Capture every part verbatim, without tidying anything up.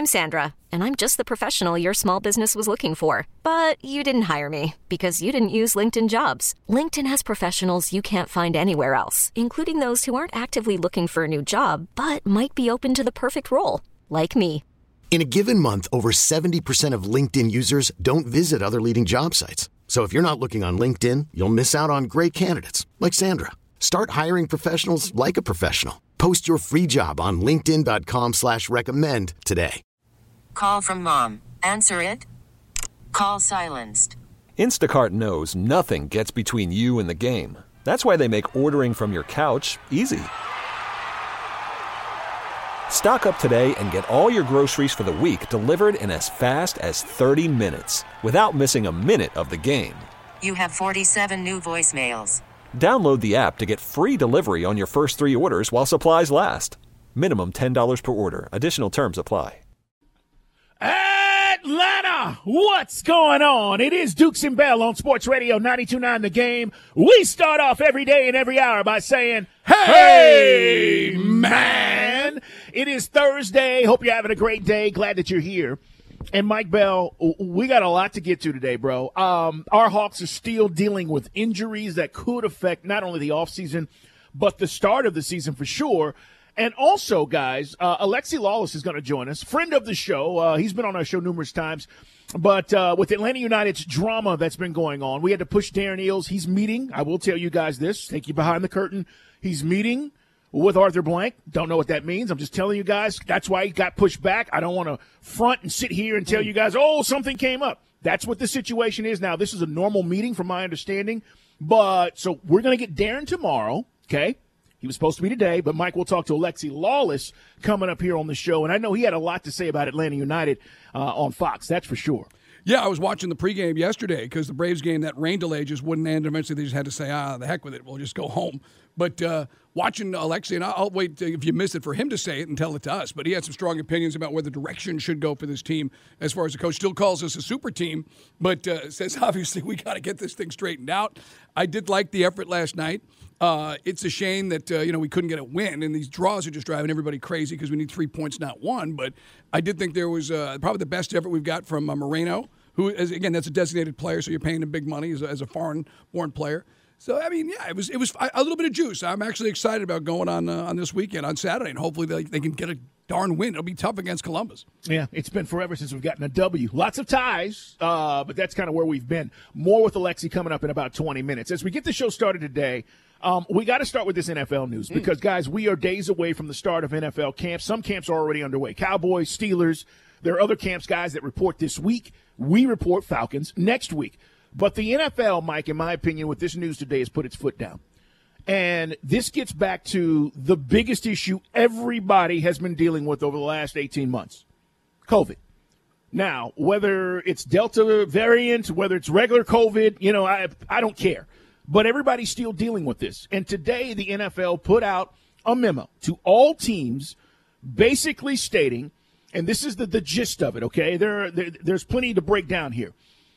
I'm Sandra, and I'm just the professional your small business was looking for. But you didn't hire me because you didn't use LinkedIn Jobs. LinkedIn has professionals you can't find anywhere else, including those who aren't actively looking for a new job, but might be open to the perfect role, like me. In a given month, over seventy percent of LinkedIn users don't visit other leading job sites. So if you're not looking on LinkedIn, you'll miss out on great candidates like Sandra. Start hiring professionals like a professional. Post your free job on linkedin.com slash recommend today. Call from mom. Answer it. Call silenced. Instacart knows nothing gets between you and the game. That's why they make ordering from your couch easy. Stock up today and get all your groceries for the week delivered in as fast as thirty minutes without missing a minute of the game. You have forty-seven new voicemails. Download the app to get free delivery on your first three orders while supplies last. Minimum ten dollars per order. Additional terms apply. Atlanta, what's going on? It is Dukes and Bell on Sports Radio ninety-two point nine The Game. We start off every day and every hour by saying, hey, man. It is Thursday. Hope you're having a great day. Glad that you're here. And Mike Bell, we got a lot to get to today, bro. Um, our Hawks are still dealing with injuries that could affect not only the offseason, but the start of the season for sure. And also, guys, uh, Alexi Lawless is going to join us, friend of the show. Uh, he's been on our show numerous times. But uh, with Atlanta United's drama that's been going on, we had to push Darren Eales. He's meeting, I will tell you guys this, take you behind the curtain. He's meeting with Arthur Blank. Don't know what that means. I'm just telling you guys. That's why he got pushed back. I don't want to front and sit here and tell you guys, oh, something came up. That's what the situation is now. This is a normal meeting from my understanding. But so we're going to get Darren tomorrow, okay? He was supposed to be today, but Mike will talk to Alexi Lawless coming up here on the show. And I know he had a lot to say about Atlanta United uh, on Fox. That's for sure. Yeah, I was watching the pregame yesterday because the Braves game, that rain delay just wouldn't end. Eventually, they just had to say, ah, the heck with it. We'll just go home. But uh, watching Alexi, and I'll wait to, if you missed it for him to say it and tell it to us. But he had some strong opinions about where the direction should go for this team as far as the coach still calls us a super team, but uh, says, obviously, we got to get this thing straightened out. I did like the effort last night. Uh, it's a shame that, uh, you know, we couldn't get a win, and these draws are just driving everybody crazy because we need three points, not one. But I did think there was uh, probably the best effort we've got from uh, Moreno, who, is, again, that's a designated player, so you're paying him big money as a, as a foreign-born player. So, I mean, yeah, it was it was a little bit of juice. I'm actually excited about going on uh, on this weekend, on Saturday, and hopefully they, they can get a darn win. It'll be tough against Columbus. Yeah, it's been forever since we've gotten a W. Lots of ties, uh, but that's kind of where we've been. More with Alexi coming up in about twenty minutes. As we get the show started today, um, we got to start with this N F L news because, guys, we are days away from the start of N F L camps. Some camps are already underway. Cowboys, Steelers. There are other camps, guys, that report this week. We report Falcons next week. But the N F L, Mike, in my opinion, with this news today, has put its foot down. And this gets back to the biggest issue everybody has been dealing with over the last eighteen months, COVID. Now, whether it's Delta variant, whether it's regular COVID, you know, I I don't care. But everybody's still dealing with this. And today the N F L put out a memo to all teams basically stating, and this is the, the gist of it, okay? There, there There's plenty to break down here.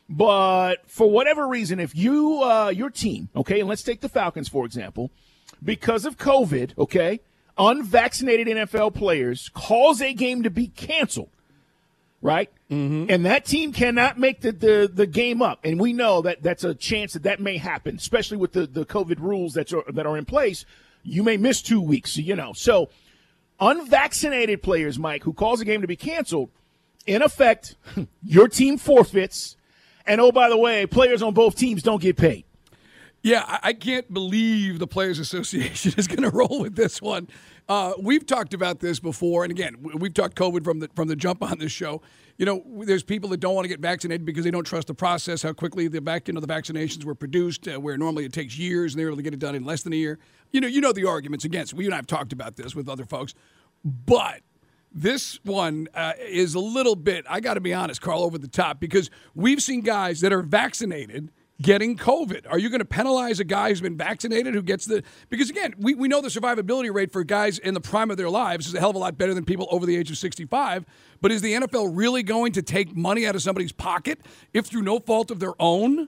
But for whatever reason, if you, uh, your team, okay, and let's take the Falcons, for example, because of COVID, okay, unvaccinated N F L players cause a game to be canceled, right? Mm-hmm. And that team cannot make the, the, the game up. And we know that that's a chance that that may happen, especially with the, the COVID rules that are, that are in place. You may miss two weeks, you know. So unvaccinated players, Mike, who cause a game to be canceled, in effect, your team forfeits. And, oh, by the way, players on both teams don't get paid. Yeah, I can't believe the Players Association is going to roll with this one. Uh, we've talked about this before, and again, we've talked COVID from the from the jump on this show. You know, there's people that don't want to get vaccinated because they don't trust the process, how quickly the back end of the vaccinations were produced, uh, where normally it takes years, and they're able to get it done in less than a year. You know, you know the arguments against. We and I have talked about this with other folks, but this one uh, is a little bit, I got to be honest, Carl, over the top, because we've seen guys that are vaccinated getting COVID. Are you going to penalize a guy who's been vaccinated who gets the – because, again, we, we know the survivability rate for guys in the prime of their lives is a hell of a lot better than people over the age of sixty-five. But is the N F L really going to take money out of somebody's pocket if through no fault of their own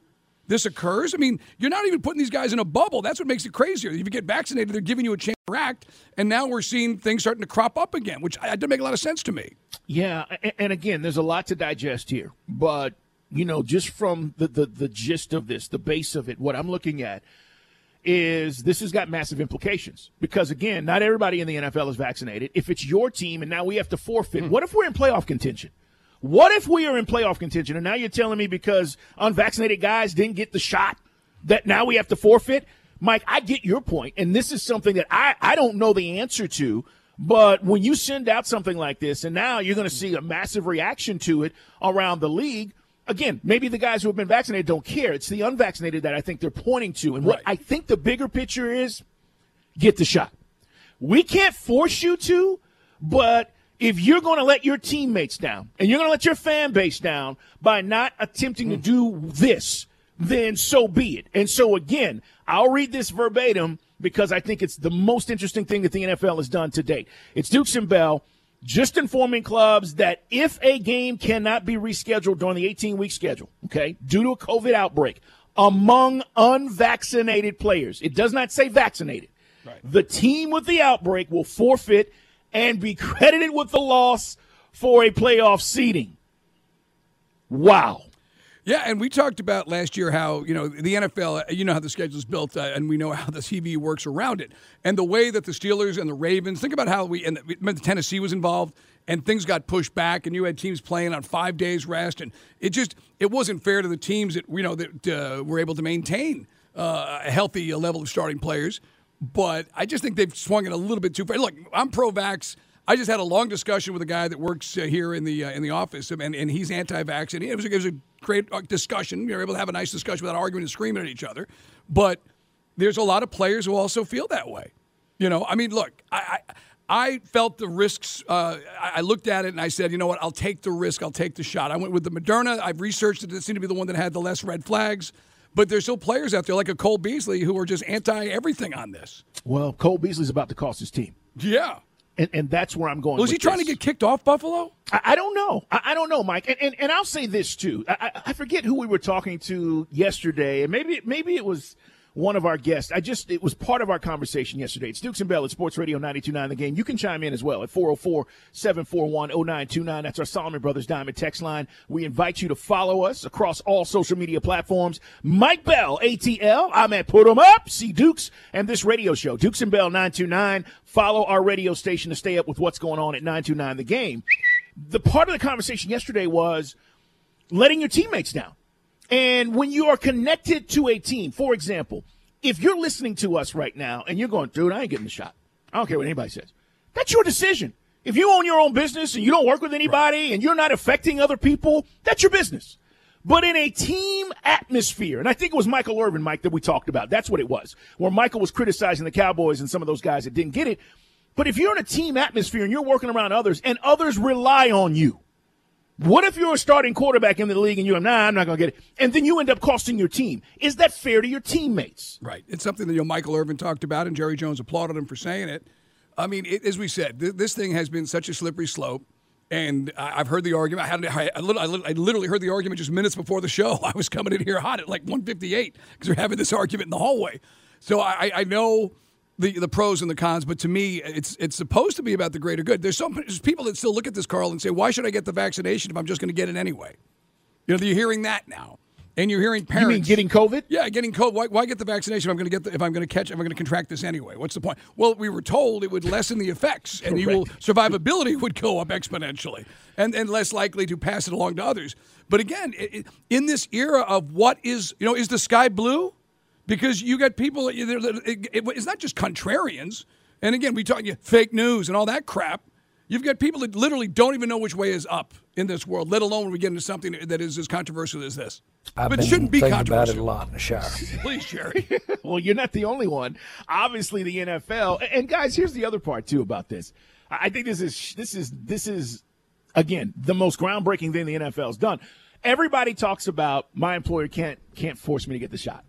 this occurs. I mean, you're not even putting these guys in a bubble. That's what makes it crazier. If you get vaccinated, they're giving you a chance to react, and now we're seeing things starting to crop up again, which I, doesn't make a lot of sense to me. Yeah, and again, there's a lot to digest here, but, you know, just from the, the, the gist of this, the base of it, what I'm looking at is this has got massive implications because, again, not everybody in the N F L is vaccinated. If it's your team and now we have to forfeit, mm. what if we're in playoff contention? What if we are in playoff contention and now you're telling me because unvaccinated guys didn't get the shot that now we have to forfeit? Mike, I get your point, and this is something that I, I don't know the answer to, but when you send out something like this and now you're going to see a massive reaction to it around the league, again, maybe the guys who have been vaccinated don't care. It's the unvaccinated that I think they're pointing to. And what right. I think the bigger picture is, get the shot. We can't force you to, but if you're going to let your teammates down and you're going to let your fan base down by not attempting mm. to do this, then so be it. And so, again, I'll read this verbatim because I think it's the most interesting thing that the N F L has done to date. It's Dukes and Bell. Just informing clubs that if a game cannot be rescheduled during the eighteen-week schedule, okay, due to a COVID outbreak among unvaccinated players, it does not say vaccinated, right. The team with the outbreak will forfeit and be credited with the loss for a playoff seeding. Wow. Yeah, and we talked about last year how, you know, the N F L, you know how the schedule is built, uh, and we know how the T V works around it. And the way that the Steelers and the Ravens, think about how we, and the, Tennessee was involved, and things got pushed back, and you had teams playing on five days rest, and it just, it wasn't fair to the teams that, you know, that uh, were able to maintain uh, a healthy level of starting players. But I just think they've swung it a little bit too far. Look, I'm pro-vax. I just had a long discussion with a guy that works uh, here in the uh, in the office, and, and he's anti-vax. And it was, it was a great discussion. We were able to have a nice discussion without arguing and screaming at each other. But there's a lot of players who also feel that way. You know, I mean, look, I I, I felt the risks. Uh, I, I looked at it and I said, you know what, I'll take the risk. I'll take the shot. I went with the Moderna. I've researched it. It seemed to be the one that had the less red flags. But there's still players out there like a Cole Beasley who are just anti-everything on this. Well, Cole Beasley's about to cost his team. Yeah. And, and that's where I'm going. Was with he trying this. to get kicked off Buffalo? I, I don't know. I, I don't know, Mike. And, and and I'll say this too. I, I forget who we were talking to yesterday, and maybe maybe it was one of our guests. I just it was part of our conversation yesterday. It's Dukes and Bell at Sports Radio ninety-two point nine The Game. You can chime in as well at four oh four, seven four one, oh nine two nine. That's our Solomon Brothers Diamond text line. We invite you to follow us across all social media platforms. Mike Bell, A T L. I'm at Put 'em Up, C Dukes, and this radio show, Dukes and Bell nine two nine. Follow our radio station to stay up with what's going on at nine two nine The Game. The part of the conversation yesterday was letting your teammates down. And when you are connected to a team, for example, if you're listening to us right now and you're going, dude, I ain't getting the shot. I don't care what anybody says. That's your decision. If you own your own business and you don't work with anybody right. and you're not affecting other people, that's your business. But in a team atmosphere, and I think it was Michael Irvin, Mike, that we talked about. That's what it was, where Michael was criticizing the Cowboys and some of those guys that didn't get it. But if you're in a team atmosphere and you're working around others and others rely on you, what if you're a starting quarterback in the league and you're, nah, I'm not going to get it, and then you end up costing your team? Is that fair to your teammates? Right. It's something that, you know, Michael Irvin talked about, and Jerry Jones applauded him for saying it. I mean, it, as we said, th- this thing has been such a slippery slope, and I- I've heard the argument. I, had, I, I, literally, I literally heard the argument just minutes before the show. I was coming in here hot at like one fifty-eight because we're having this argument in the hallway. So I, I know the the pros and the cons, but to me, it's it's supposed to be about the greater good. There's some there's people that still look at this, Carl, and say, why should I get the vaccination if I'm just going to get it anyway? You know, you're hearing that now. And you're hearing parents. You mean getting COVID? Yeah, getting COVID. Why, why get the vaccination if I'm going to get the, if I'm going to catch if I'm going to contract this anyway? What's the point? Well, we were told it would lessen the effects, and you will, survivability would go up exponentially, and and less likely to pass it along to others. But again, it, it, in this era of what is you know is the sky blue? Because you got people. It, it, it, it's not just contrarians, and again, we talk fake news and all that crap. You've got people that literally don't even know which way is up in this world, let alone when we get into something that is as controversial as this. I've but been it shouldn't be thinking controversial. about it a lot in the shower. Please, Jerry. Well, you're not the only one. Obviously, the N F L. And guys, here's the other part too about this. I think this is this is this is again the most groundbreaking thing the N F L's done. Everybody talks about my employer can't can't force me to get the shot.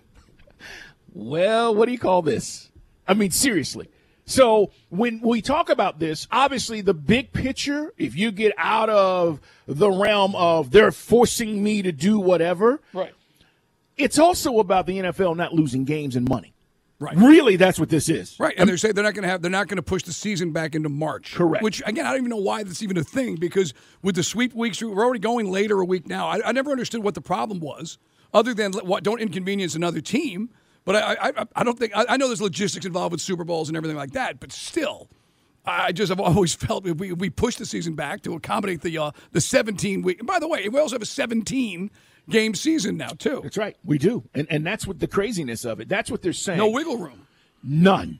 Well, what do you call this? I mean, seriously. So when we talk about this, obviously the big picture, if you get out of the realm of they're forcing me to do whatever, right? it's also about the N F L not losing games and money. Right. Really, that's what this is. Right. And they're saying they're not going to have, they're not going to push the season back into March. Correct. Which, again, I don't even know why that's even a thing, because with the sweep weeks, we're already going later a week now. I, I never understood what the problem was, other than what, don't inconvenience another team. But I, I, I don't think, I, I know there's logistics involved with Super Bowls and everything like that, but still, I just have always felt if we, we push the season back to accommodate the uh, the seventeen week. And by the way, we also have a seventeen game season now, too. That's right. We do. And and that's what the craziness of it. That's what they're saying. No wiggle room. None.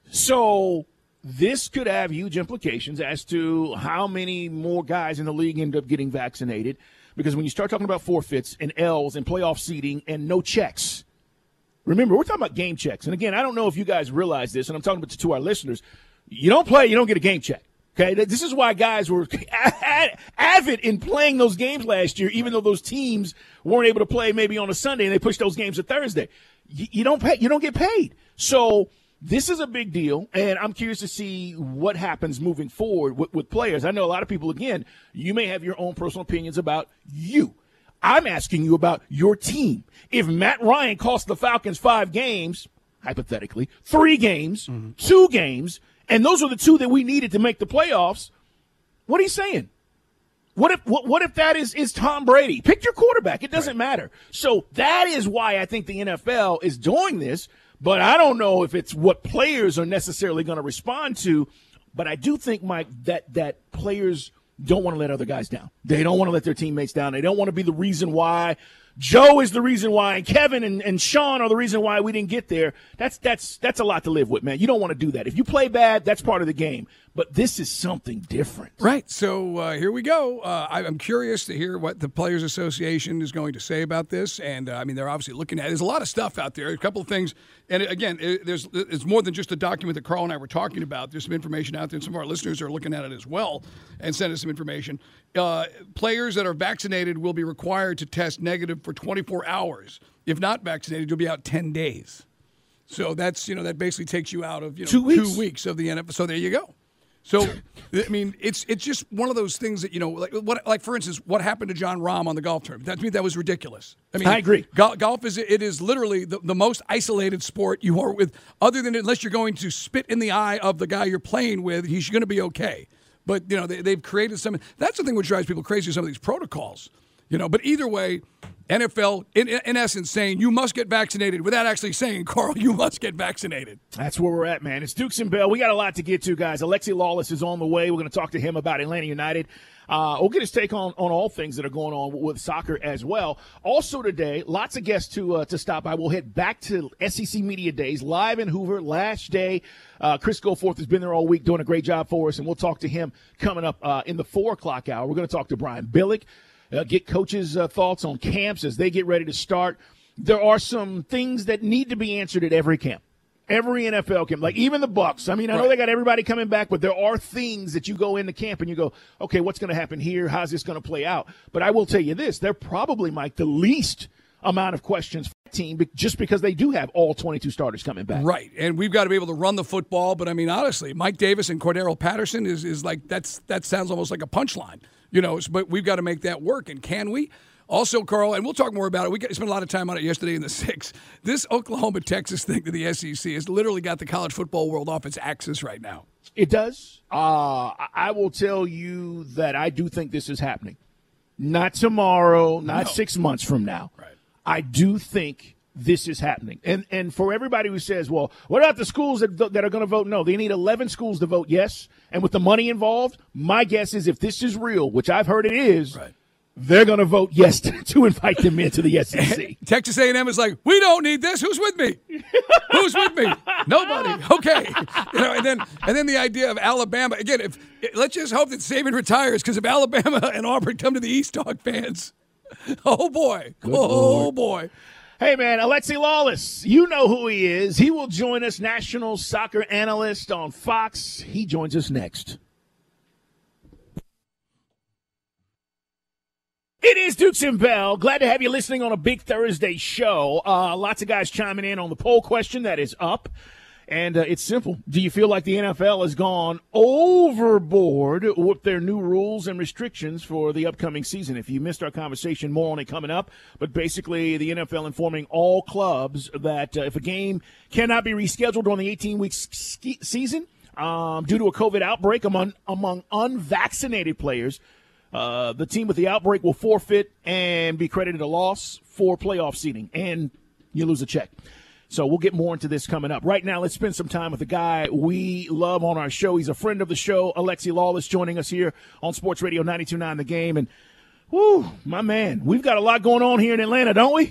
So this could have huge implications as to how many more guys in the league end up getting vaccinated. Because when you start talking about forfeits and L's and playoff seeding and no checks, remember, we're talking about game checks. And again, I don't know if you guys realize this, and I'm talking about to our listeners. You don't play, you don't get a game check. Okay, this is why guys were avid in playing those games last year, even though those teams weren't able to play maybe on a Sunday and they pushed those games to Thursday. You, you don't pay, you don't get paid. So this is a big deal, and I'm curious to see what happens moving forward with, with players. I know a lot of people, again, you may have your own personal opinions about you. I'm asking you about your team. If Matt Ryan cost the Falcons five games, hypothetically, three games, mm-hmm. two games, and those are the two that we needed to make the playoffs, what are you saying? What if what, what if that is, is Tom Brady? Pick your quarterback. It doesn't right. matter. So that is why I think the N F L is doing this, but I don't know if it's what players are necessarily going to respond to. But I do think, Mike, that, that players don't want to let other guys down. They don't want to let their teammates down. They don't want to be the reason why Joe is the reason why, and Kevin and, and Sean are the reason why we didn't get there. That's that's that's a lot to live with, man. You don't want to do that. If you play bad, that's part of the game. But this is something different. Right. So uh, here we go. Uh, I, I'm curious to hear what the Players Association is going to say about this. And, uh, I mean, they're obviously looking at it. There's a lot of stuff out there, a couple of things. And, again, it, there's it's more than just a document that Carl and I were talking about. There's some information out there, and some of our listeners are looking at it as well and send us some information. Uh, players that are vaccinated will be required to test negative for twenty-four hours. If not vaccinated, you'll be out ten days. So that's, you know, that basically takes you out of, you know, two weeks, two weeks of the N F L. So there you go. So, I mean, it's it's just one of those things that, you know, like, what, like for instance, what happened to John Rahm on the golf tournament. That, to me, that was ridiculous. I mean, I agree. Go- golf is it is literally the, the most isolated sport you are with, other than unless you're going to spit in the eye of the guy you're playing with, he's going to be okay. But, you know, they, they've created some. That's the thing which drives people crazy, some of these protocols. You know, but either way, N F L, in, in essence, saying you must get vaccinated without actually saying, Carl, you must get vaccinated. That's where we're at, man. It's Dukes and Bell. We got a lot to get to, guys. Alexi Lawless is on the way. We're going to talk to him about Atlanta United. Uh, we'll get his take on, on all things that are going on with soccer as well. Also today, lots of guests to uh, to stop by. We'll head back to S E C Media Days, live in Hoover, last day. Uh, Chris Goforth has been there all week doing a great job for us, and we'll talk to him coming up uh, in the four o'clock hour. We're going to talk to Brian Billick. Uh, get coaches' uh, thoughts on camps as they get ready to start. There are some things that need to be answered at every camp, every N F L camp, like even the Bucs. I mean, I know right. they got everybody coming back, but there are things that you go into camp and you go, okay, what's going to happen here? How's this going to play out? But I will tell you this, they're probably, Mike, the least amount of questions for the team just because they do have all twenty-two starters coming back. Right, and we've got to be able to run the football. But, I mean, honestly, Mike Davis and Cordero Patterson is, is like that's that sounds almost like a punchline. You know, but we've got to make that work. And can we? Also, Carl, and we'll talk more about it. We spent a lot of time on it yesterday in the six. This Oklahoma-Texas thing to the S E C has literally got the college football world off its axis right now. It does. Uh, I will tell you that I do think this is happening. Not tomorrow, not no. six months from now. Right. I do think this is happening. And and for everybody who says, well, what about the schools that, that are going to vote no? They need eleven schools to vote yes. And with the money involved, my guess is if this is real, which I've heard it is, right. they're going to vote yes to, to invite them into the S E C. Texas A and M is like, we don't need this. Who's with me? Who's with me? Nobody. Okay. You know, and then and then the idea of Alabama. Again, if let's just hope that Saban retires, because if Alabama and Auburn come to the East, Dog fans, oh, boy. Good oh, Lord. boy. Hey, man, Alexi Lawless, you know who he is. He will join us, national soccer analyst on Fox. He joins us next. It is Dukes and Bell. Glad to have you listening on a big Thursday show. Uh, lots of guys chiming in on the poll question that is up. And uh, it's simple. Do you feel like the N F L has gone overboard with their new rules and restrictions for the upcoming season? If you missed our conversation, more on it coming up. But basically, the N F L informing all clubs that uh, if a game cannot be rescheduled during the eighteen-week sk- season um, due to a COVID outbreak among, among unvaccinated players, uh, the team with the outbreak will forfeit and be credited a loss for playoff seeding, and you lose a check. So we'll get more into this coming up. Right now, let's spend some time with the guy we love on our show. He's a friend of the show, Alexi Lawless, joining us here on Sports Radio ninety-two point nine The Game. And, whoo, my man, we've got a lot going on here in Atlanta, don't we?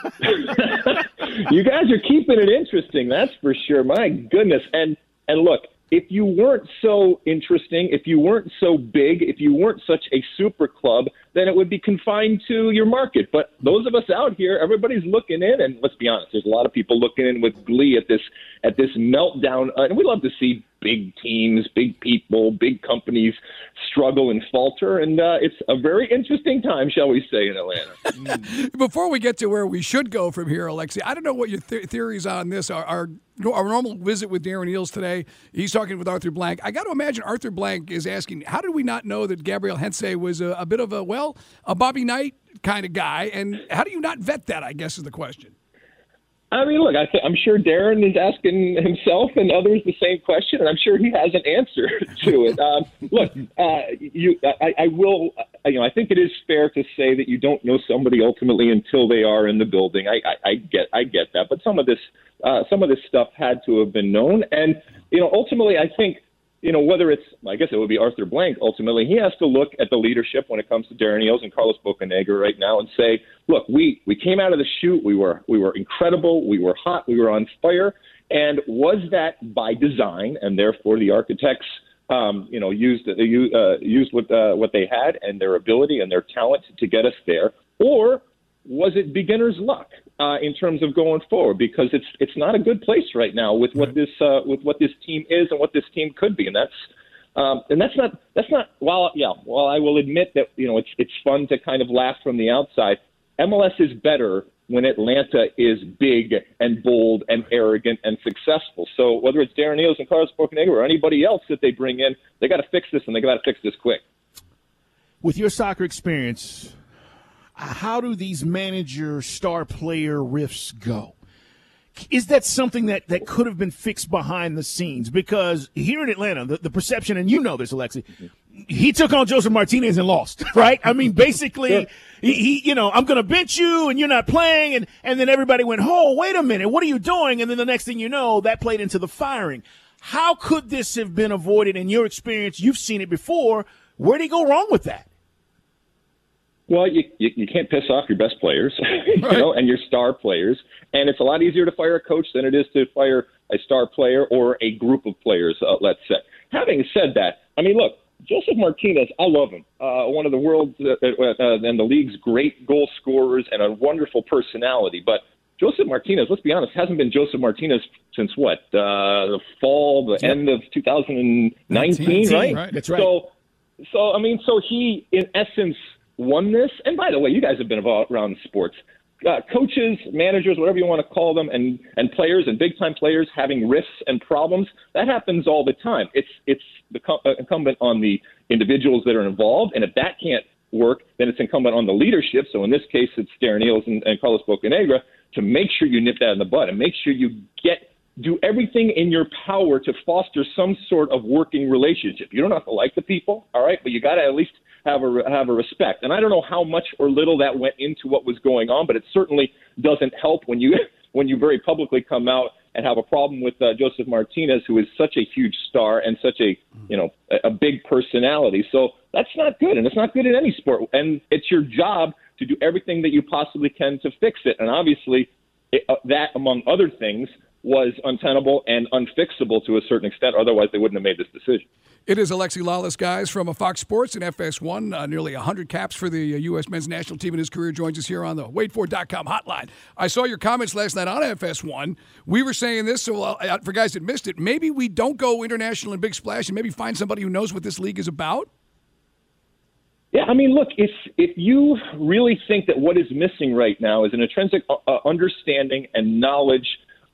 You guys are keeping it interesting, that's for sure. My goodness. And and look, if you weren't so interesting, if you weren't so big, if you weren't such a super club, then it would be confined to your market. But those of us out here, everybody's looking in, and let's be honest, there's a lot of people looking in with glee at this at this meltdown. Uh, and we love to see big teams, big people, big companies struggle and falter. And uh, it's a very interesting time, shall we say, in Atlanta. Before we get to where we should go from here, Alexi, I don't know what your th- theories on this are. Our, our normal visit with Darren Eales today, he's talking with Arthur Blank. I got to imagine Arthur Blank is asking, how did we not know that Gabriel Hentze was a, a bit of a, well, a Bobby Knight kind of guy? And how do you not vet that, I guess, is the question. I mean, look, I th- I'm sure Darren is asking himself and others the same question, and I'm sure he has an answer to it. Um, look, uh, you, I, I will, you know, I think it is fair to say that you don't know somebody ultimately until they are in the building. I, I, I get, I get that, but some of this, uh, some of this stuff had to have been known, and you know, ultimately, I think. You know, whether it's, I guess it would be Arthur Blank, ultimately, he has to look at the leadership when it comes to Darren Eales and Carlos Bocanegra right now and say, look, we, we came out of the chute, we were we were incredible, we were hot, we were on fire, and was that by design, and therefore the architects, um, you know, used uh, used what, uh, what they had and their ability and their talent to get us there, or was it beginner's luck uh, in terms of going forward? Because it's it's not a good place right now with what this uh, with what this team is and what this team could be, and that's um, and that's not that's not. While yeah, while I will admit that you know it's it's fun to kind of laugh from the outside, M L S is better when Atlanta is big and bold and arrogant and successful. So whether it's Darren Eales and Carlos Bocanegra or anybody else that they bring in, they got to fix this, and they got to fix this quick. With your soccer experience, how do these manager star player rifts go? Is that something that, that could have been fixed behind the scenes? Because here in Atlanta, the, the perception, and you know this, Alexi, he took on Joseph Martinez and lost, right? I mean, basically, yeah. he, he, you know, I'm going to bench you and you're not playing. And, and then everybody went, oh, wait a minute, what are you doing? And then the next thing you know, that played into the firing. How could this have been avoided in your experience? You've seen it before. Where did he go wrong with that? Well, you, you you can't piss off your best players, you right. know, and your star players. And it's a lot easier to fire a coach than it is to fire a star player or a group of players, uh, let's say. Having said that, I mean, look, Joseph Martinez, I love him. Uh, one of the world's uh, uh, and the league's great goal scorers and a wonderful personality. But Joseph Martinez, let's be honest, hasn't been Joseph Martinez since what? Uh, the fall, the yep. end of two thousand nineteen, right? right? That's right. So, so I mean, so he, in essence, won this. And by the way, you guys have been around sports. Uh, coaches, managers, whatever you want to call them, and, and players and big-time players having rifts and problems, that happens all the time. It's it's the co- uh, incumbent on the individuals that are involved, and if that can't work, then it's incumbent on the leadership. So in this case, it's Darren Eales and, and Carlos Bocanegra to make sure you nip that in the bud and make sure you get do everything in your power to foster some sort of working relationship. You don't have to like the people, all right, but you got to at least have a have a respect. And I don't know how much or little that went into what was going on, but it certainly doesn't help when you when you very publicly come out and have a problem with uh, Joseph Martinez, who is such a huge star and such a you know a, a big personality. So that's not good, and it's not good in any sport. And it's your job to do everything that you possibly can to fix it. And obviously, it, uh, that among other things was untenable and unfixable to a certain extent. Otherwise, they wouldn't have made this decision. It is Alexi Lawless, guys, from Fox Sports and F S one. Uh, nearly one hundred caps for the uh, U S men's national team in his career. Joins us here on the wait for dot com hotline. I saw your comments last night on F S one. We were saying this, so uh, for guys that missed it, maybe we don't go international and big splash and maybe find somebody who knows what this league is about? Yeah, I mean, look, if if you really think that what is missing right now is an intrinsic uh, understanding and knowledge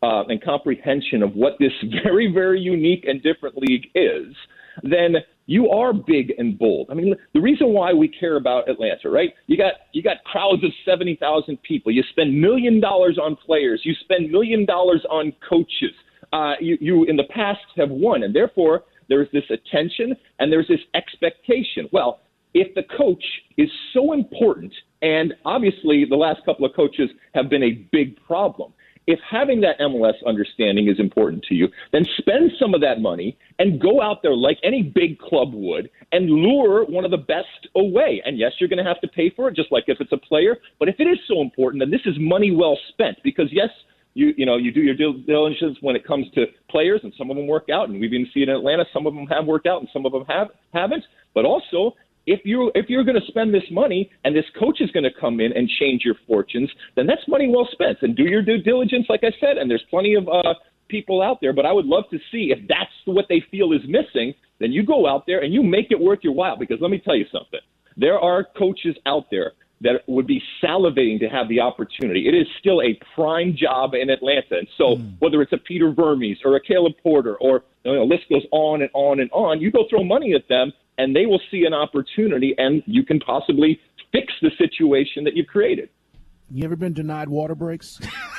uh, and comprehension of what this very, very unique and different league is, then you are big and bold. I mean, the reason why we care about Atlanta, right? You got you got crowds of seventy thousand people. You spend million dollars on players. You spend million dollars on coaches. Uh, you, you, in the past, have won, and therefore there's this attention and there's this expectation. Well, if the coach is so important, and obviously the last couple of coaches have been a big problem, if having that M L S understanding is important to you, then spend some of that money and go out there like any big club would and lure one of the best away. And yes, you're going to have to pay for it, just like if it's a player. But if it is so important, then this is money well spent, because yes, you you know you do your due diligence when it comes to players, and some of them work out, and we've even seen it in Atlanta. Some of them have worked out, and some of them have haven't. But also, If you if you're going to spend this money and this coach is going to come in and change your fortunes, then that's money well spent. And do your due diligence, like I said. And there's plenty of uh, people out there. But I would love to see, if that's what they feel is missing, then you go out there and you make it worth your while. Because let me tell you something: there are coaches out there that would be salivating to have the opportunity. It is still a prime job in Atlanta. And so mm. whether it's a Peter Vermes or a Caleb Porter, or you know, the list goes on and on and on, you go throw money at them, and they will see an opportunity, and you can possibly fix the situation that you've created. You ever been denied water breaks?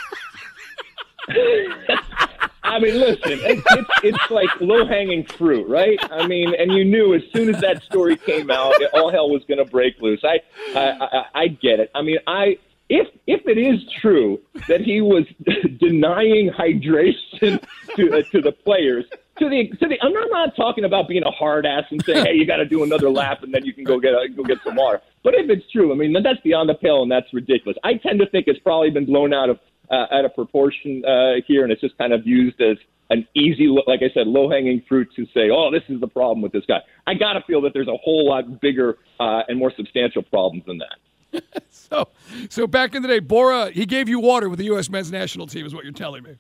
I mean, listen, it's, it's, it's like low-hanging fruit, right? I mean, and you knew as soon as that story came out, all hell was going to break loose. I, I, I, I get it. I mean, I if if it is true that he was denying hydration to uh, to the players. To the, to the, I'm not, I'm not talking about being a hard ass and saying, hey, you got to do another lap and then you can go get a, go get some water. But if it's true, I mean, that's beyond the pale and that's ridiculous. I tend to think it's probably been blown out of uh, out of proportion uh, here, and it's just kind of used as an easy, like I said, low hanging fruit to say, oh, this is the problem with this guy. I got to feel that there's a whole lot bigger uh, and more substantial problems than that. so, so back in the day, Bora, he gave you water with the U S men's national team, is what you're telling me.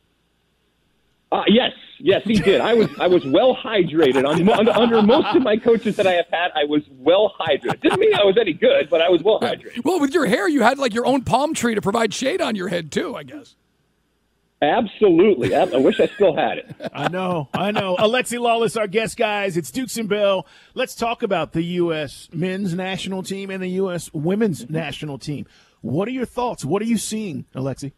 Uh, yes, yes, he did. I was I was well hydrated. On, under, under most of my coaches that I have had, I was well hydrated. Didn't mean I was any good, but I was well hydrated. Well, with your hair, you had like your own palm tree to provide shade on your head too, I guess. Absolutely. I wish I still had it. I know, I know. Alexi Lawless, our guest, guys. It's Dukes and Bell. Let's talk about the U S men's national team and the U S women's national team. What are your thoughts? What are you seeing, Alexi?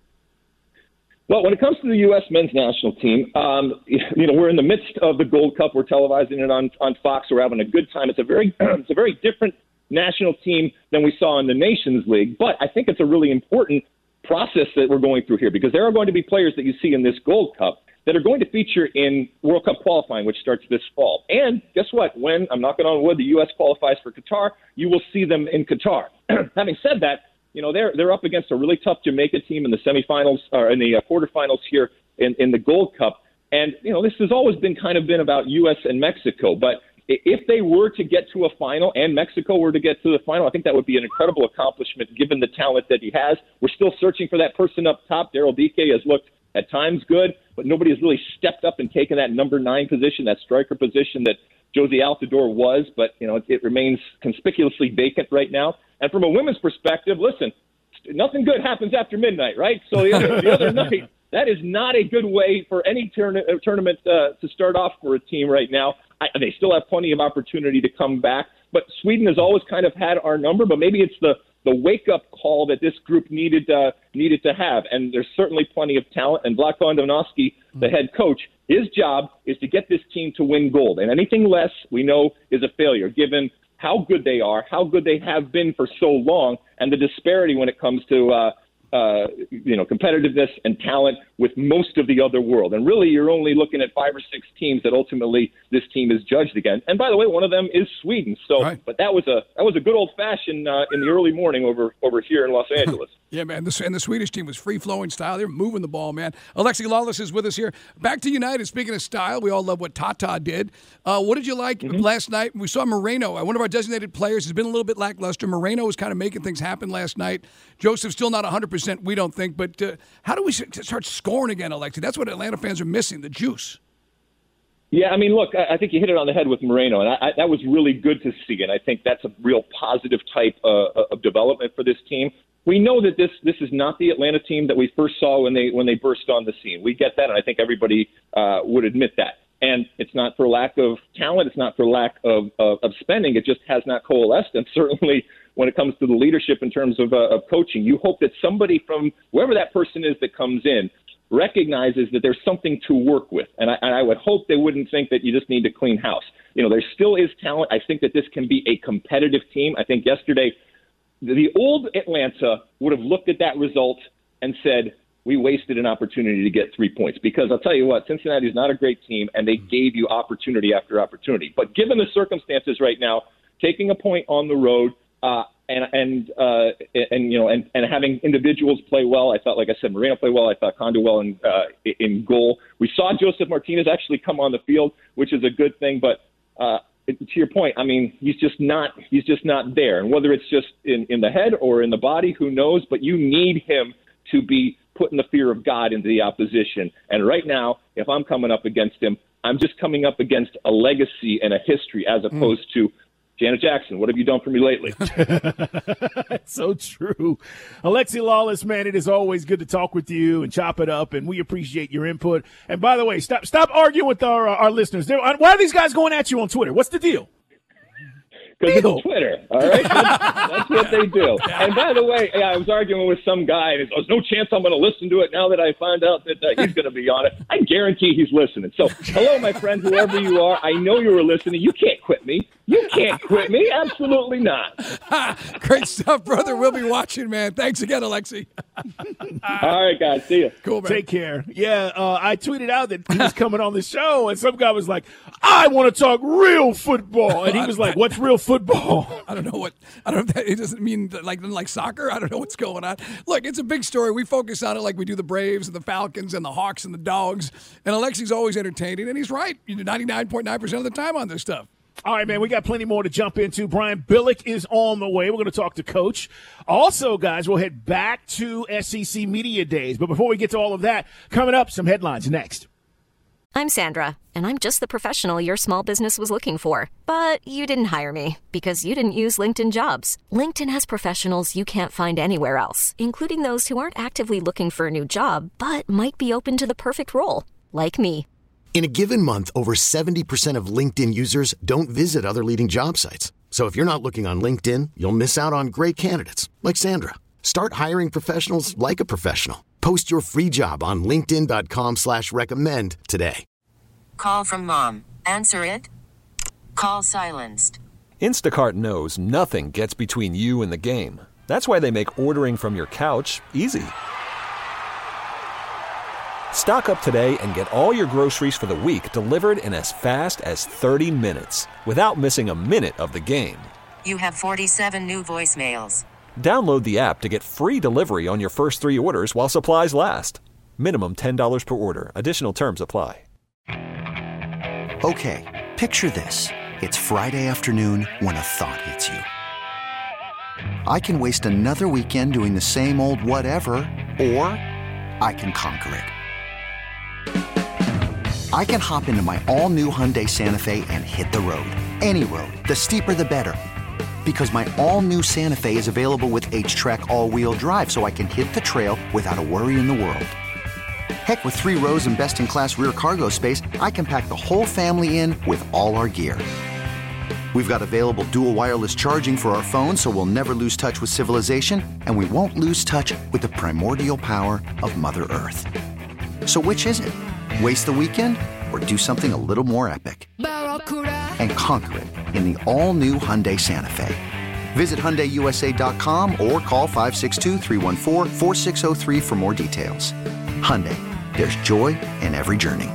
Well, when it comes to the U S men's national team, um, you know, we're in the midst of the Gold Cup. We're televising it on, on Fox. We're having a good time. It's a very it's a very different national team than we saw in the Nations League. But I think it's a really important process that we're going through here, because there are going to be players that you see in this Gold Cup that are going to feature in World Cup qualifying, which starts this fall. And guess what? When, I'm knocking on wood, the U S qualifies for Qatar, you will see them in Qatar. Having said that, you know, they're they're up against a really tough Jamaica team in the semifinals, or in the uh, quarterfinals here in, in the Gold Cup. And, you know, this has always been kind of been about U S and Mexico. But if they were to get to a final and Mexico were to get to the final, I think that would be an incredible accomplishment given the talent that he has. We're still searching for that person up top. Daryl Dike has looked at times good, but nobody has really stepped up and taken that number nine position, that striker position that Josie Altidore was. But, you know, it, it remains conspicuously vacant right now. And from a women's perspective, listen, nothing good happens after midnight, right? So the other, the other night, that is not a good way for any tourna- tournament uh, to start off for a team right now. I, they still have plenty of opportunity to come back. But Sweden has always kind of had our number, but maybe it's the, the wake-up call that this group needed uh, needed to have. And there's certainly plenty of talent. And Vlatko Andonovski, the head coach, his job is to get this team to win gold. And anything less, we know, is a failure, given how good they are, how good they have been for so long, and the disparity when it comes to uh, uh, you know, competitiveness and talent with most of the other world. And really, you're only looking at five or six teams that ultimately this team is judged against. And by the way, one of them is Sweden. So, right. but that was a that was a good old fashioned uh, in the early morning over over here in Los Angeles. Yeah, man. The, and the Swedish team was free-flowing style. They were moving the ball, man. Alexi Lawless is with us here. Back to United. Speaking of style, we all love what Tata did. Uh, what did you like mm-hmm. last night? We saw Moreno, one of our designated players, has been a little bit lackluster. Moreno was kind of making things happen last night. Joseph's still not one hundred percent, we don't think. But uh, how do we start scoring again, Alexi? That's what Atlanta fans are missing, the juice. Yeah, I mean, look, I think you hit it on the head with Moreno, and I, I, that was really good to see, and I think that's a real positive type uh, of development for this team. we know that this this is not the Atlanta team that we first saw when they when they burst on the scene. We get that, and I think everybody uh, would admit that. And it's not for lack of talent. It's not for lack of, of, of spending. It just has not coalesced. And certainly when it comes to the leadership in terms of, uh, of coaching, you hope that somebody from wherever that person is that comes in recognizes that there's something to work with. And I, and I would hope they wouldn't think that you just need to clean house. You know, there still is talent. I think that this can be a competitive team. I think yesterday the old Atlanta would have looked at that result and said, we wasted an opportunity to get three points. Because I'll tell you what, Cincinnati is not a great team, and they gave you opportunity after opportunity. But given the circumstances right now, taking a point on the road uh, and and uh, and you know and, and having individuals play well, I thought, like I said, Moreno played well. I thought Conduel in uh, in goal. We saw Joseph Martinez actually come on the field, which is a good thing. But uh, to your point, I mean, he's just not he's just not there. And whether it's just in, in the head or in the body, who knows? But you need him to be putting the fear of God into the opposition. And right now, if I'm coming up against him, I'm just coming up against a legacy and a history as opposed mm. to Janet Jackson. What have you done for me lately? That's so true. Alexi Lawless, man, it is always good to talk with you and chop it up, and we appreciate your input. And by the way, stop stop arguing with our, our listeners. They're, why are these guys going at you on Twitter? What's the deal? Because it's Twitter, all right? That's, that's what they do. And by the way, yeah, I was arguing with some guy, and there's no chance I'm going to listen to it now that I find out that uh, he's going to be on it. I guarantee he's listening. So, hello, my friend, whoever you are. I know you were listening. You can't quit me. You can't quit me. Absolutely not. Great stuff, brother. We'll be watching, man. Thanks again, Alexi. All right, guys. See you. Cool, man. Take care. Yeah, uh, I tweeted out that he was coming on the show, and some guy was like, I want to talk real football. And he was like, what's real football? I don't know what – I don't know. It doesn't mean like like soccer. I don't know what's going on. Look, it's a big story. We focus on it like we do the Braves and the Falcons and the Hawks and the Dogs. And Alexi's always entertaining, and he's right ninety-nine point nine percent of the time on this stuff. All right, man, we got plenty more to jump into. Brian Billick is on the way. We're going to talk to Coach. Also, guys, we'll head back to S E C Media Days. But before we get to all of that, coming up, some headlines next. I'm Sandra, and I'm just the professional your small business was looking for. But you didn't hire me because you didn't use LinkedIn Jobs. LinkedIn has professionals you can't find anywhere else, including those who aren't actively looking for a new job, but might be open to the perfect role, like me. In a given month, over seventy percent of LinkedIn users don't visit other leading job sites. So if you're not looking on LinkedIn, you'll miss out on great candidates like Sandra. Start hiring professionals like a professional. Post your free job on linkedin.com slash recommend today. Call from mom. Answer it. Call silenced. Instacart knows nothing gets between you and the game. That's why they make ordering from your couch easy. Stock up today and get all your groceries for the week delivered in as fast as thirty minutes without missing a minute of the game. You have forty-seven new voicemails. Download the app to get free delivery on your first three orders while supplies last. Minimum ten dollars per order. Additional terms apply. Okay, picture this. It's Friday afternoon when a thought hits you. I can waste another weekend doing the same old whatever, or I can conquer it. I can hop into my all-new Hyundai Santa Fe and hit the road. Any road. The steeper, the better. Because my all-new Santa Fe is available with H-Track all-wheel drive, so I can hit the trail without a worry in the world. Heck, with three rows and best-in-class rear cargo space, I can pack the whole family in with all our gear. We've got available dual wireless charging for our phones, so we'll never lose touch with civilization, and we won't lose touch with the primordial power of Mother Earth. So which is it? Waste the weekend or do something a little more epic? And conquer it in the all-new Hyundai Santa Fe. Visit Hyundai U S A dot com or call five six two, three one four, four six zero three for more details. Hyundai, there's joy in every journey.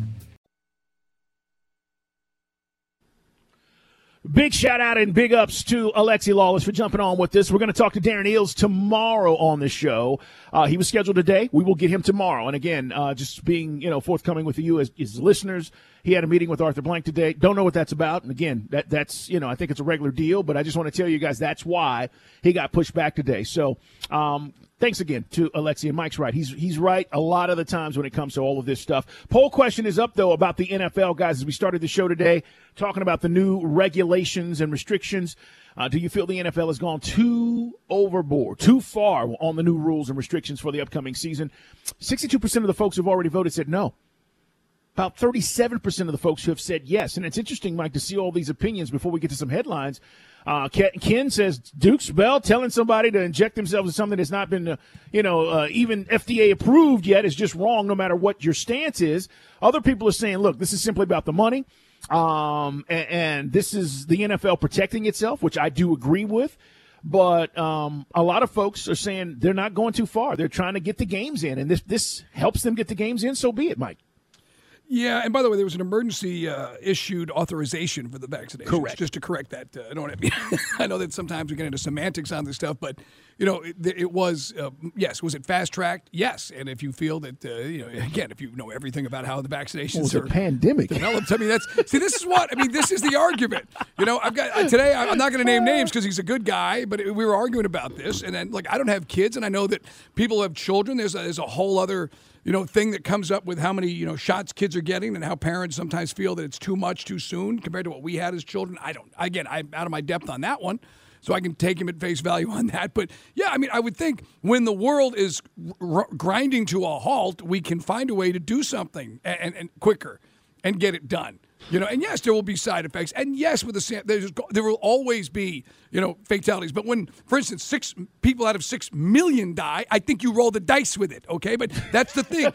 Big shout out and big ups to Alexi Lawless for jumping on with this. We're going to talk to Darren Eales tomorrow on the show. Uh, he was scheduled today. We will get him tomorrow. And again, uh, just being, you know, forthcoming with you as, as listeners. He had a meeting with Arthur Blank today. Don't know what that's about. And again, that that's, you know, I think it's a regular deal, but I just want to tell you guys that's why he got pushed back today. So, um, thanks again to Alexi. And Mike's right. He's he's right a lot of the times when it comes to all of this stuff. Poll question is up, though, about the N F L, guys, as we started the show today, talking about the new regulations and restrictions. Uh, do you feel the N F L has gone too overboard, too far on the new rules and restrictions for the upcoming season? sixty-two percent of the folks who have already voted said no. About thirty-seven percent of the folks who have said yes. And it's interesting, Mike, to see all these opinions before we get to some headlines. Uh, Ken says Dukes Bell telling somebody to inject themselves with something that's not been, uh, you know, uh, even F D A approved yet is just wrong no matter what your stance is. Other people are saying, look, this is simply about the money. Um, and, and this is the N F L protecting itself, which I do agree with. But um, a lot of folks are saying they're not going too far. They're trying to get the games in, and this this helps them get the games in. So be it, Mike. Yeah, and by the way, there was an emergency uh, issued authorization for the vaccinations. Correct. Just to correct that. Uh, I don't want to. I know that sometimes we get into semantics on this stuff, but you know, it, it was uh, yes. Was it fast tracked? Yes. And if you feel that, uh, you know, again, if you know everything about how the vaccinations well, it's are a pandemic developed, I mean, that's see, this is what I mean. This is the argument. You know, I've got uh, today. I'm not going to name names because he's a good guy, but we were arguing about this, and then like I don't have kids, and I know that people have children. There's a, there's a whole other. You know, thing that comes up with how many, you know, shots kids are getting and how parents sometimes feel that it's too much too soon compared to what we had as children. I don't, again, I'm out of my depth on that one, so I can take him at face value on that. But, yeah, I mean, I would think when the world is r- grinding to a halt, we can find a way to do something and, and, and quicker and get it done. You know, and yes, there will be side effects, and yes, with the there's, there will always be, you know, fatalities. But when, for instance, six people out of six million die, I think you roll the dice with it, okay? But that's the thing.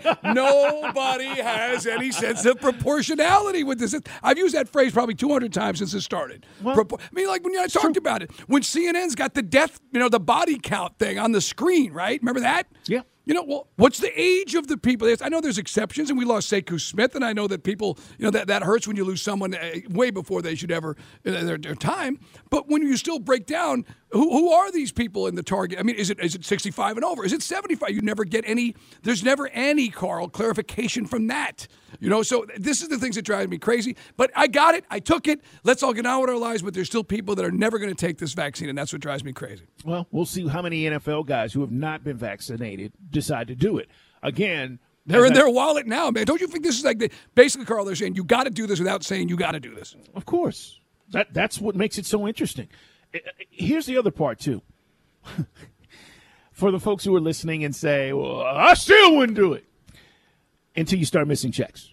Nobody has any sense of proportionality with this. I've used that phrase probably two hundred times since it started. Well, Propor- I mean, like when I talked true. about it, when C N N's got the death, you know, the body count thing on the screen, right? Remember that? Yeah. You know, well, what's the age of the people? I know there's exceptions, and we lost Sekou Smith, and I know that people, you know, that, that hurts when you lose someone way before they should ever, uh, their, their time. But when you still break down, who who are these people in the target? I mean, is it is it sixty-five and over? Is it seventy-five? You never get any, there's never any, Carl, clarification from that. You know, so this is the things that drive me crazy. But I got it. I took it. Let's all get on with our lives, but there's still people that are never going to take this vaccine, and that's what drives me crazy. Well, we'll see how many N F L guys who have not been vaccinated decide to do it. Again, they're in I, their wallet now, man. Don't you think this is like the, basically, Carl, they're saying you got to do this without saying you got to do this? Of course. That That's what makes it so interesting. Here's the other part, too. For the folks who are listening and say, well, I still wouldn't do it until you start missing checks.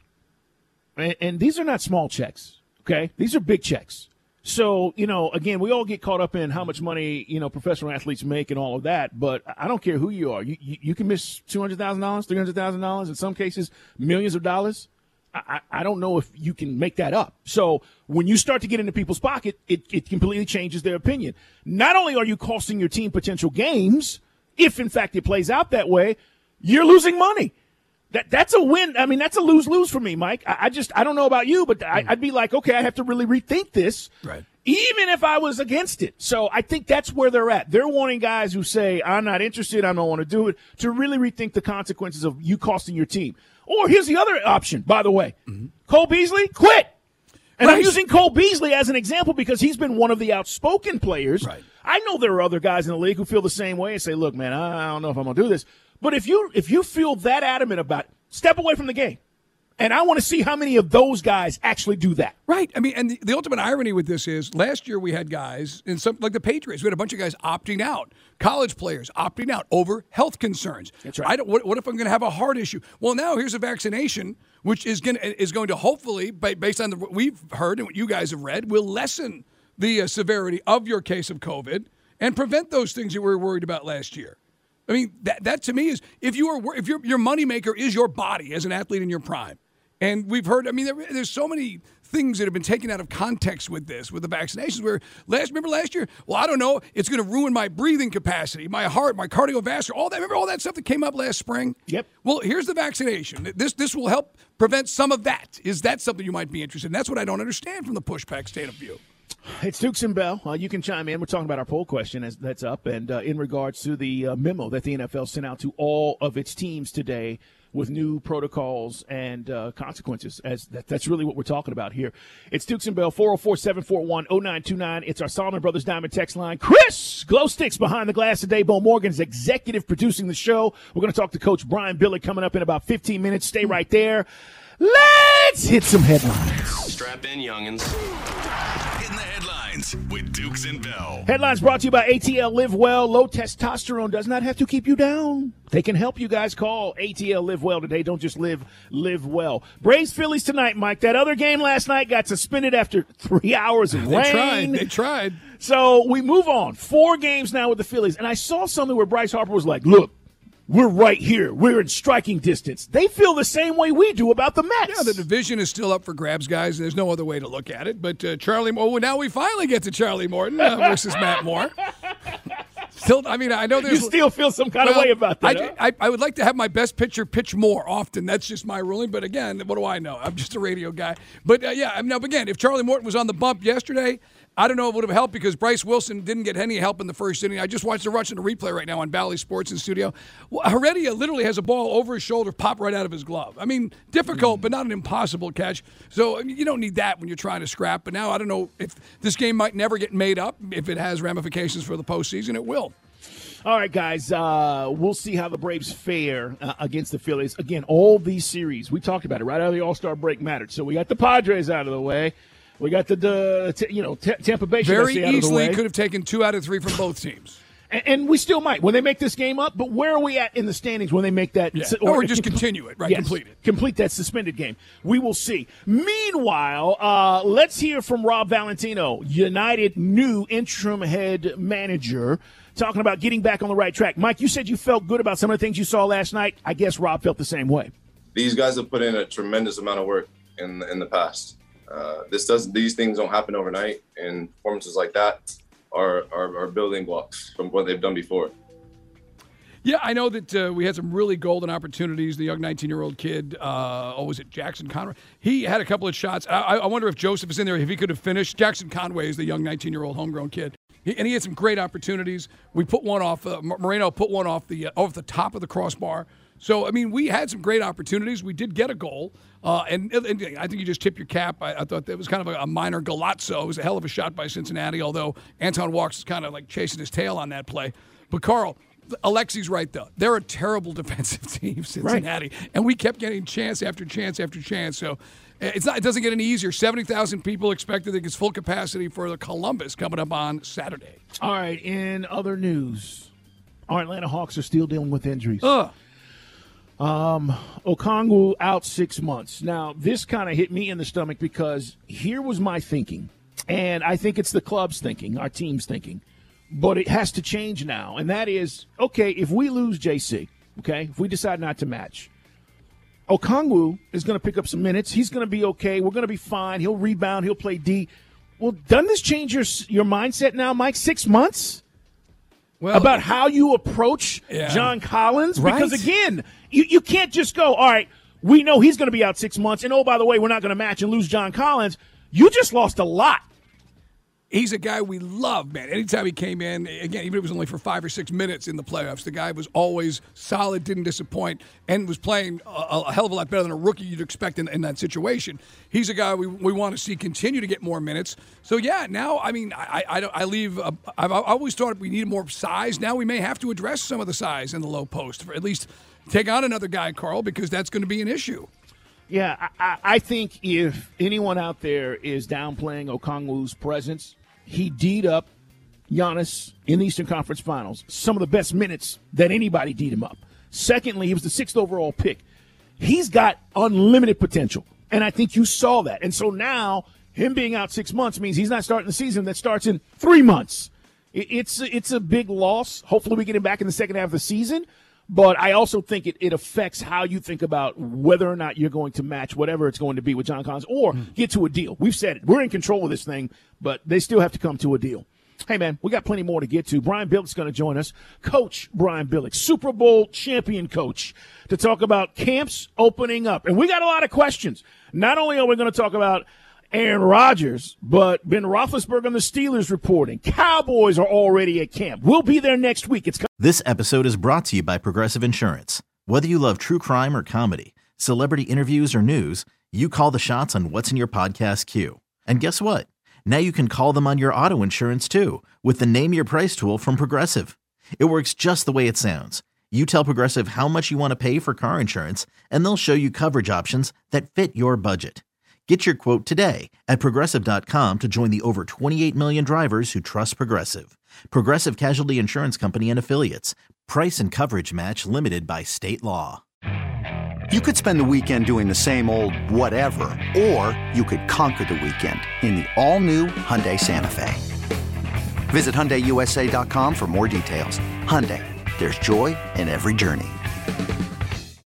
And, and these are not small checks, okay? These are big checks. So, you know, again, we all get caught up in how much money, you know, professional athletes make and all of that, but I don't care who you are. You you, you can miss two hundred thousand dollars, three hundred thousand dollars, in some cases, millions of dollars. I, I don't know if you can make that up. So when you start to get into people's pocket, it, it completely changes their opinion. Not only are you costing your team potential games, if in fact it plays out that way, you're losing money. That That's a win. I mean, that's a lose-lose for me, Mike. I, I just, I don't know about you, but I, I'd be like, okay, I have to really rethink this. Right. Even if I was against it. So I think that's where they're at. They're wanting guys who say, I'm not interested, I don't want to do it, to really rethink the consequences of you costing your team. Or here's the other option, by the way. Mm-hmm. Cole Beasley, quit. And right. I'm using Cole Beasley as an example because he's been one of the outspoken players. Right. I know there are other guys in the league who feel the same way and say, look, man, I don't know if I'm going to do this. But if you if you feel that adamant about it, step away from the game. And I want to see how many of those guys actually do that. Right. I mean, and the, the ultimate irony with this is last year we had guys, in some like the Patriots, we had a bunch of guys opting out, college players opting out over health concerns. That's right. I don't, what, what if I'm going to have a heart issue? Well, now here's a vaccination, which is going to, is going to hopefully, based on the, what we've heard and what you guys have read, will lessen the uh, severity of your case of COVID and prevent those things that we were worried about last year. I mean, that that to me is, if you are if your your moneymaker is your body as an athlete in your prime. And we've heard, I mean, there, there's so many things that have been taken out of context with this, with the vaccinations, where last, remember last year? Well, I don't know, it's going to ruin my breathing capacity, my heart, my cardiovascular, all that. Remember all that stuff that came up last spring? Yep. Well, here's the vaccination. This this will help prevent some of that. Is that something you might be interested in? That's what I don't understand from the pushback state of view. It's Dukes and Bell. Uh, you can chime in. We're talking about our poll question as that's up, and uh, in regards to the uh, memo that the N F L sent out to all of its teams today, with new protocols and uh, consequences. As that, that's really what we're talking about here. It's Dukes and Bell, four oh four, seven four one, oh nine two nine. It's our Solomon Brothers Diamond text line. Chris Glow Sticks behind the glass today. Bo Morgan is executive producing the show. We're going to talk to Coach Brian Billick coming up in about fifteen minutes. Stay right there. Let's hit some headlines. Strap in, youngins. Hitting the headlines with Dukes and Bell. Headlines brought to you by A T L Live Well. Low testosterone does not have to keep you down. They can help you guys. Call A T L Live Well today. Don't just live, live well. Braves Phillies tonight, Mike. That other game last night got suspended after three hours of they rain. Tried. They tried. So we move on. Four games now with the Phillies. And I saw something where Bryce Harper was like, look, we're right here. We're in striking distance. They feel the same way we do about the Mets. Yeah, the division is still up for grabs, guys. There's no other way to look at it. But uh, Charlie – oh, now we finally get to Charlie Morton uh, versus Matt Moore. Still, I mean, I know there's – You still feel some kind well, of way about that, I, huh? I, I would like to have my best pitcher pitch more often. That's just my ruling. But, again, what do I know? I'm just a radio guy. But, uh, yeah, I mean, again, if Charlie Morton was on the bump yesterday – I don't know if it would have helped because Bryce Wilson didn't get any help in the first inning. I just watched the rush in the replay right now on Bally Sports in studio. Well, Heredia literally has a ball over his shoulder pop right out of his glove. I mean, difficult, mm. but not an impossible catch. So I mean, you don't need that when you're trying to scrap. But now I don't know if this game might never get made up. If it has ramifications for the postseason, it will. All right, guys, uh, we'll see how the Braves fare uh, against the Phillies. Again, all these series, we talked about it right out of the All-Star break mattered. So we got the Padres out of the way. We got the, the t- you know, t- Tampa Bay. Very out easily of the way. Could have taken two out of three from both teams. And, and we still might when they make this game up. But where are we at in the standings when they make that? Yeah. Or, or just continue it, right? Yes, complete it. Complete that suspended game. We will see. Meanwhile, uh, let's hear from Rob Valentino, United new interim head manager, talking about getting back on the right track. Mike, you said you felt good about some of the things you saw last night. I guess Rob felt the same way. These guys have put in a tremendous amount of work in in the past. Uh, this does these things don't happen overnight, and performances like that are, are are building blocks from what they've done before. Yeah, I know that uh, we had some really golden opportunities. The young nineteen-year-old kid, uh, oh, was it Jackson Conway? He had a couple of shots. I, I wonder if Joseph is in there, if he could have finished. Jackson Conway is the young nineteen-year-old homegrown kid. He, and he had some great opportunities. We put one off. Uh, Moreno put one off the uh, off the top of the crossbar. So, I mean, we had some great opportunities. We did get a goal. Uh, and, and I think you just tip your cap. I, I thought that was kind of a, a minor golazzo. It was a hell of a shot by Cincinnati, although Anton Walks is kind of like chasing his tail on that play. But, Carl, Alexi's right, though. They're a terrible defensive team, Cincinnati. Right. And we kept getting chance after chance after chance. So it's not, it doesn't get any easier. seventy thousand people expected. It's full capacity for the Columbus coming up on Saturday. All right, in other news, our Atlanta Hawks are still dealing with injuries. Ugh. Um, Okongwu out six months. Now, this kind of hit me in the stomach because here was my thinking, and I think it's the club's thinking, our team's thinking, but it has to change now, and that is, okay, if we lose J C, okay, if we decide not to match, Okongwu is going to pick up some minutes. He's going to be okay. We're going to be fine. He'll rebound. He'll play D. Well, doesn't this change your your mindset now, Mike? Six months? Well, about how you approach yeah. John Collins? Right. Because, again, you, you can't just go, all right, we know he's going to be out six months, and, oh, by the way, we're not going to match and lose John Collins. You just lost a lot. He's a guy we love, man. Anytime he came in, again, even if it was only for five or six minutes in the playoffs, the guy was always solid, didn't disappoint, and was playing a, a hell of a lot better than a rookie you'd expect in, in that situation. He's a guy we we want to see continue to get more minutes. So, yeah, now, I mean, I I, I leave uh, – I've always thought we needed more size. Now we may have to address some of the size in the low post, for at least take on another guy, Carl, because that's going to be an issue. Yeah, I, I think if anyone out there is downplaying Okongwu's presence, he D'd up Giannis in the Eastern Conference Finals. Some of the best minutes that anybody D'd him up. Secondly, he was the sixth overall pick. He's got unlimited potential, and I think you saw that. And so now him being out six months means he's not starting the season that starts in three months. It's, it's a big loss. Hopefully we get him back in the second half of the season. But I also think it, it affects how you think about whether or not you're going to match whatever it's going to be with John Collins or mm. get to a deal. We've said it. We're in control of this thing, but they still have to come to a deal. Hey, man, we got plenty more to get to. Brian Billick's going to join us. Coach Brian Billick, Super Bowl champion coach, to talk about camps opening up. And we got a lot of questions. Not only are we going to talk about Aaron Rodgers, but Ben Roethlisberger and the Steelers reporting. Cowboys are already at camp. We'll be there next week. It's This episode is brought to you by Progressive Insurance. Whether you love true crime or comedy, celebrity interviews or news, you call the shots on what's in your podcast queue. And guess what? Now you can call them on your auto insurance too with the Name Your Price tool from Progressive. It works just the way it sounds. You tell Progressive how much you want to pay for car insurance, and they'll show you coverage options that fit your budget. Get your quote today at Progressive dot com to join the over twenty-eight million drivers who trust Progressive. Progressive Casualty Insurance Company and Affiliates. Price and coverage match limited by state law. You could spend the weekend doing the same old whatever, or you could conquer the weekend in the all-new Hyundai Santa Fe. Visit Hyundai U S A dot com for more details. Hyundai, there's joy in every journey.